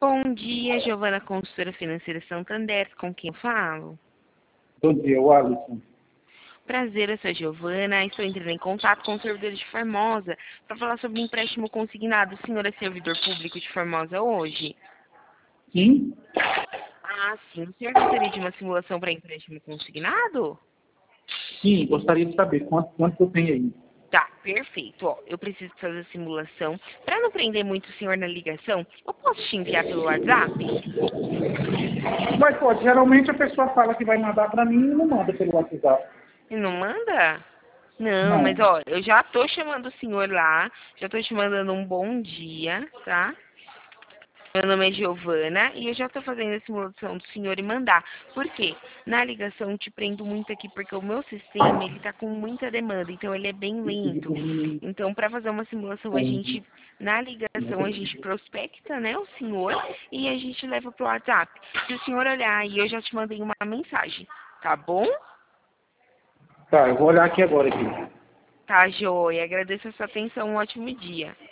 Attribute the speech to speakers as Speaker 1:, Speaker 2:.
Speaker 1: Bom dia, Giovana, consultora financeira Santander, com quem eu falo?
Speaker 2: Bom dia, o Alisson.
Speaker 1: Prazer, eu sou a Giovana, estou entrando em contato com os servidores de Formosa para falar sobre um empréstimo consignado. O senhor é servidor público de Formosa hoje?
Speaker 2: Sim?
Speaker 1: Ah, sim. O senhor gostaria de uma simulação para empréstimo consignado?
Speaker 2: Sim, gostaria de saber quanto eu tenho aí.
Speaker 1: Tá, perfeito. Ó, eu preciso fazer a simulação. Para não prender muito o senhor na ligação, eu posso te enviar pelo WhatsApp?
Speaker 2: Mas pode, geralmente a pessoa fala que vai mandar para mim e não manda pelo WhatsApp.
Speaker 1: E não manda? Não, mas
Speaker 2: Não.
Speaker 1: ó, eu já tô chamando o senhor lá, já tô te mandando um bom dia, tá? Meu nome é Giovana e eu já tô fazendo a simulação do senhor e mandar. Por quê? Na ligação eu te prendo muito aqui porque o meu sistema, ele tá com muita demanda, então ele é bem lento. Então, para fazer uma simulação, na ligação, a gente prospecta, né, o senhor e a gente leva pro WhatsApp. Se o senhor olhar aí, eu já te mandei uma mensagem, tá bom?
Speaker 2: Tá, eu vou olhar aqui agora. Aqui.
Speaker 1: Tá, joia. Agradeço a sua atenção. Um ótimo dia.